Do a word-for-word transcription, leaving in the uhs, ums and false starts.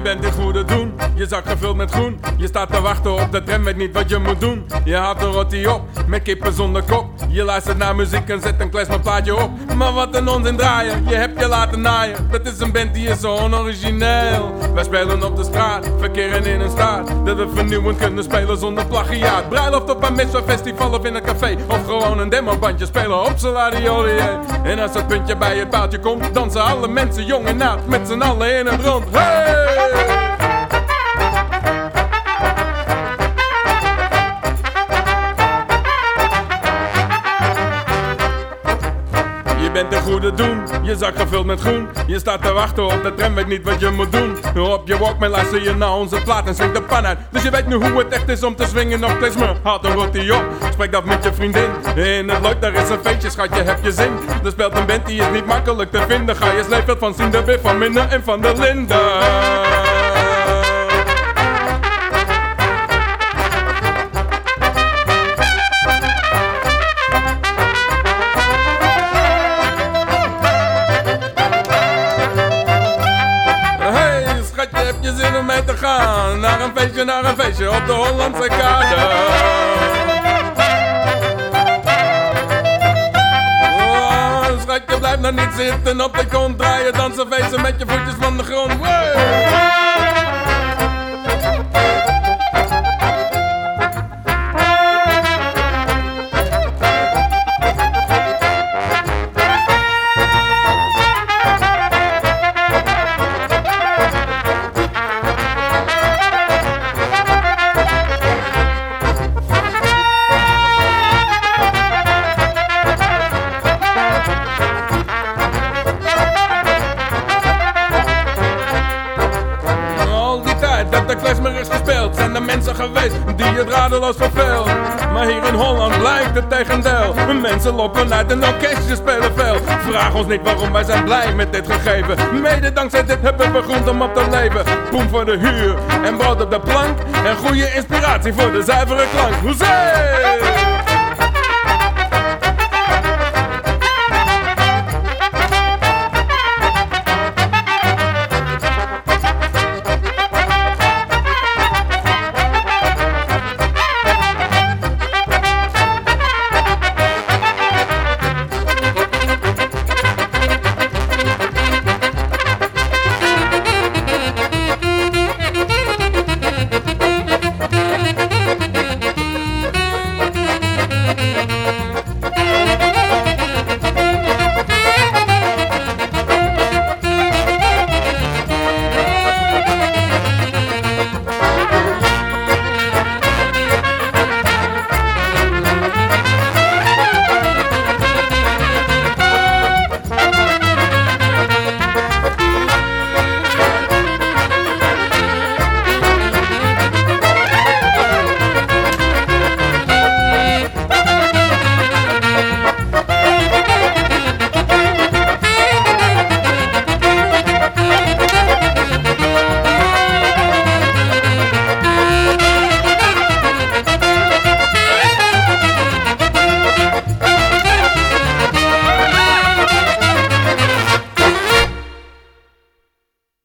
bent in goede doen, je zak gevuld met groen. Je staat te wachten op de tram, weet niet wat je moet doen. Je haalt een rottie op, met kippen zonder kop. Je luistert naar muziek en zet een klezmerplaatje op. Maar wat een onzin draaien, je hebt je laten naaien. Dat is een band die is zo onorigineel. Wij spelen op de straat, verkeren in een staat dat we vernieuwend kunnen spelen zonder plagiaat. Bruiloft op een misfestival of in een café, of gewoon een demobandje spelen op Salarioli. En als het puntje bij het paaltje komt, dansen alle mensen jong en oud met z'n allen in het rond. Hey! Je bent een goede doen, je zak gevuld met groen. Je staat te wachten op de tram, weet niet wat je moet doen. Op je Walkman luister je naar onze plaat en swingt de pan uit. Dus je weet nu hoe het echt is om te swingen op klezmer. Haal een rottie op, spreek dat met je vriendin. In het leuk, daar is een feestje, schatje, heb je zin. Er speelt een band die is niet makkelijk te vinden. Ga je sleepveld van Sien de Beer, van Minne en van der Linden. Heb je zin om mee te gaan? Naar een feestje, naar een feestje op de Hollandse kade. Oh, schatje, blijf nou niet zitten op de grond. Draaien, dansen, feesten met je voetjes van de grond. Wow. Dat de klezmer is gespeeld, zijn de mensen geweest die het radeloos verveelt. Maar hier in Holland blijkt het tegendeel. Mensen lopen uit en orkestje spelen veel. Vraag ons niet waarom, wij zijn blij met dit gegeven. Mede dankzij dit hebben we grond om op te leven. Boem voor de huur en brood op de plank. En goede inspiratie voor de zuivere klank. Hoezee!